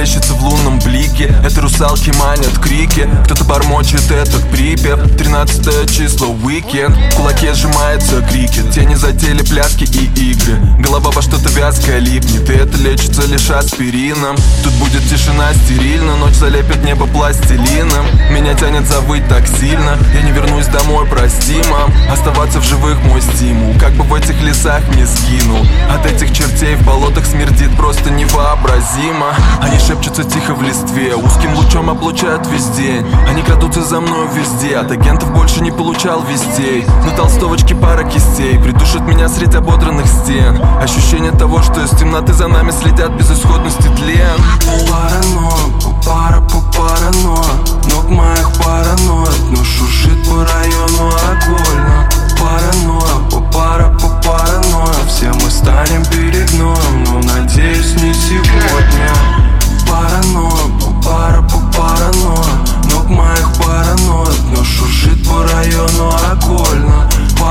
плещется в лунном блике. Это русалки манят крики, кто-то бормочет этот припев. 13 число, уикенд, в кулаке сжимается крикет. Тени затели пляски и игры, голова во что-то вязкое липнет. И это лечится лишь аспирином. Тут будет тишина стерильна, ночь залепит небо пластилином. Меня тянет завыть так сильно, я не вернусь домой, прости, мам. Оставаться в живых мой стимул, как бы в этих лесах не сгинул. От этих чертей в болотах смердит просто невообразимо. Они шепчутся тихо в листве, узким лучом облучают весь день. Они крадутся за мною везде, от агентов больше не получал вестей. На толстовочке пара кистей придушит меня среди ободранных стен. Ощущение того, что из темноты за нами следят безысходности тлен. Парано, парано, ног моих параноид, но шуршит по району окольно. Парано, парано, все мы станем перегноем, но надеюсь не сегодня. Парано, парано, ног моих параноид, но шуршит по району окольно.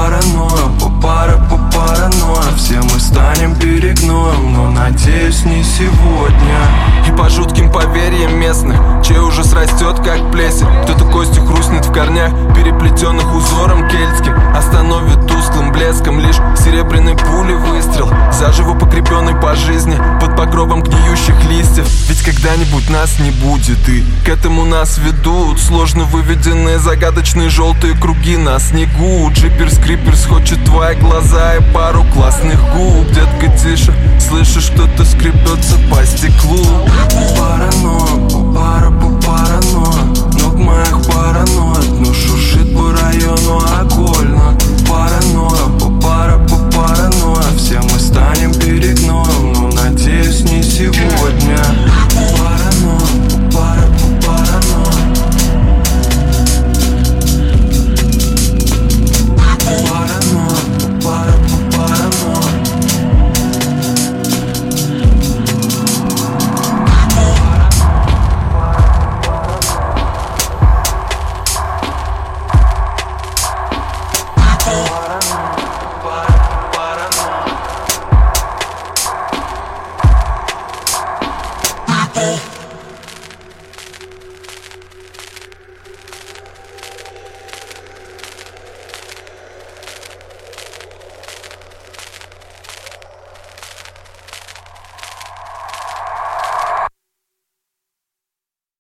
Парано, все мы станем перегноем, но надеюсь не сегодня. И по жутким поверьям местных, чей ужас растет как плесень. Кто-то костью хрустнет в корнях, переплетенных узором кельтским. Остановит тусклым блеском лишь серебряной пули выстрел, заживо покрепенный по жизни под покровом гниющих листьев. Ведь когда-нибудь нас не будет, и к этому нас ведут сложно выведенные загадочные желтые круги на снегу. Джиперс Криперс хочет твои глаза и пару классных губ. Детка, тише, слышишь, что-то скребется по стеклу. Парано, ног моих параноид, но шуршит по району окольно. Парано, все мы станем перегноем, но надеюсь не сегодня. Парано. Oh,